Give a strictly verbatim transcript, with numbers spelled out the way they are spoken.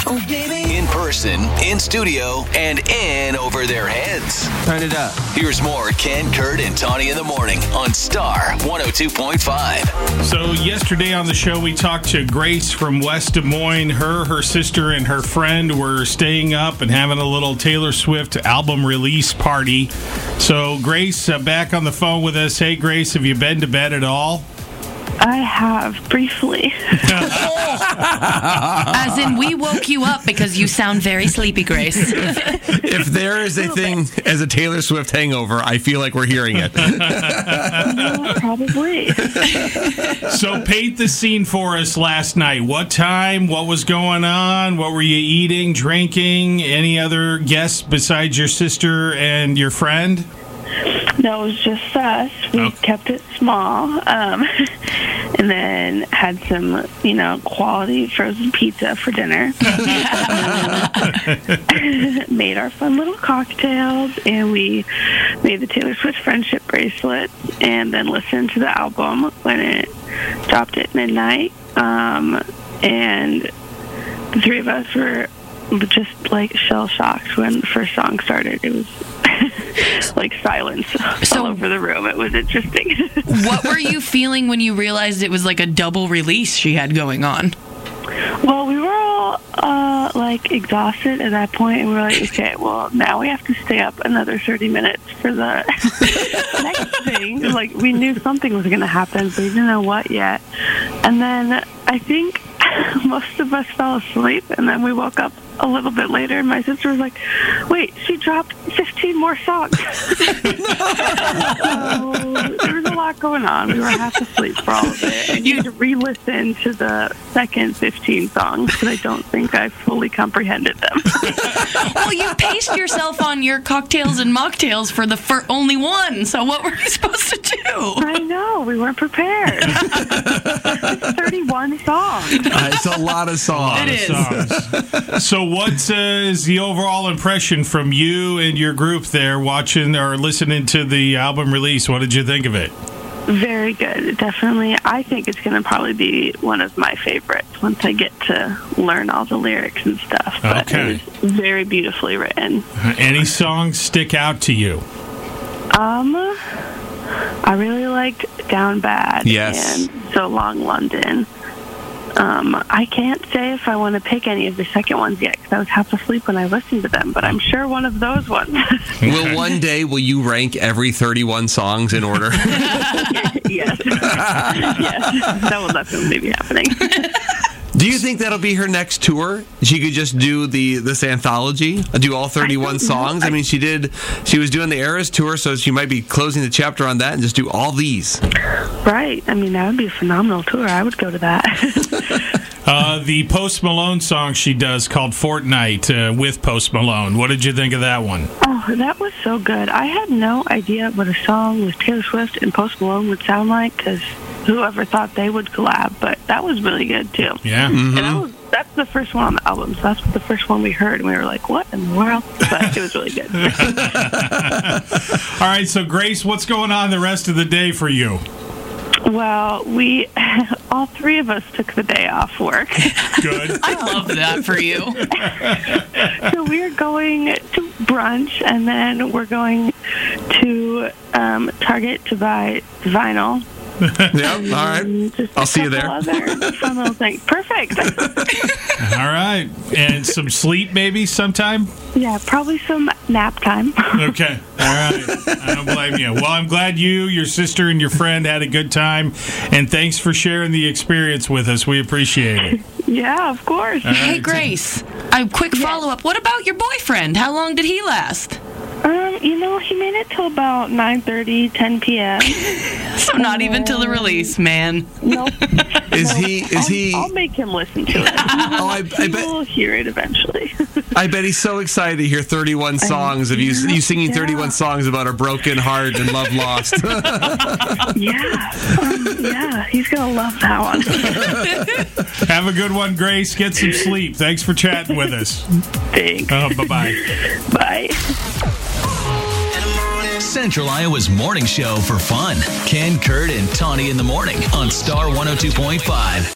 Oh, baby. In person, in studio, and in over their heads. Turn it up. Here's more Ken, Kurt, and Tawny in the morning on Star one oh two point five. So yesterday on the show, we talked to Grace from West Des Moines. Her, her sister, and her friend were staying up and having a little Taylor Swift album release party. So Grace, uh, back on the phone with us. Hey, Grace, have you been to bed at all? I have, briefly. As in, we woke you up because you sound very sleepy, Grace. If there is a thing as a Taylor Swift hangover, I feel like we're hearing it. Yeah, probably. So paint the scene for us last night. What time? What was going on? What were you eating, drinking? Any other guests besides your sister and your friend? No, it was just us. We Oh. kept it small. Um, and then had some, you know, quality frozen pizza for dinner. Made our fun little cocktails, and we made the Taylor Swift friendship bracelet, and then listened to the album when it dropped at midnight. Um, and the three of us were just, like, shell-shocked when the first song started. It was like silence So- all over the room. It was interesting. What were you feeling when you realized it was like a double release she had going on? Well, we were all uh, like exhausted at that point, and we were like, okay, well, now we have to stay up another thirty minutes for the next thing. Like, we knew something was going to happen, but we didn't know what yet. And then I think most of us fell asleep, and then we woke up a little bit later, and my sister was like, wait, she dropped fifteen more songs. So there was a lot going on. We were half asleep for all of it. I need to re-listen to the second fifteen songs because I don't think I fully comprehended them. Well, you paced yourself on your cocktails and mocktails for the fir- only one, so what were you supposed to do? I know, we weren't prepared. It's thirty-one songs. Uh, it's a lot of songs. It is. Songs. So what uh, is the overall impression from you and your group there watching or listening to the album release? What did you think of it? Very good. Definitely. I think it's going to probably be one of my favorites once I get to learn all the lyrics and stuff. But Okay. It was very beautifully written. Any songs stick out to you? Um, I really liked Down Bad Yes. and So Long London. Um, I can't say if I want to pick any of the second ones yet because I was half asleep when I listened to them, but I'm sure one of those ones. Will one day, will you rank every thirty-one songs in order? Yes. Yes. That will definitely be happening. Do you think that'll be her next tour? She could just do the this anthology, do all thirty-one I don't know. songs. I mean, she did. She was doing the Eras tour, so she might be closing the chapter on that and just do all these. Right. I mean, that would be a phenomenal tour. I would go to that. Uh, the Post Malone song she does called Fortnite uh, with Post Malone. What did you think of that one? Oh, that was so good. I had no idea what a song with Taylor Swift and Post Malone would sound like because whoever thought they would collab, but that was really good too. Yeah. And that was, that's the first one on the album, so that's the first one we heard, and we were like, what in the world? But it was really good. All right, so Grace, what's going on the rest of the day for you? Well, we, all three of us took the day off work. Good. I love that for you. So we're going to brunch, and then we're going to um, Target to buy vinyl. Yeah, all right. Just a I'll see you couple there. Other fun little things. Perfect. All right. And some sleep maybe sometime? Yeah, probably some nap time. Okay. All right. I don't blame you. Well, I'm glad you, your sister, and your friend had a good time. And thanks for sharing the experience with us. We appreciate it. Yeah, of course. Hey, Grace, a quick follow-up. What about your boyfriend? How long did he last? Um, you know, he made it till about nine thirty, ten p.m. So not even till the release, man. Nope. Is he? Is I'll, he? I'll make him listen to it. Oh, I, I He bet. will hear it eventually. I bet he's so excited to hear thirty-one songs of you, you singing Yeah. thirty-one songs about a broken heart and love lost. Yeah. Um, yeah, he's going to love that one. Have a good one, Grace. Get some sleep. Thanks for chatting with us. Thanks. Oh, bye-bye. Bye. Central Iowa's morning show for fun. Ken, Kurt, and Tawny in the morning on Star one oh two point five.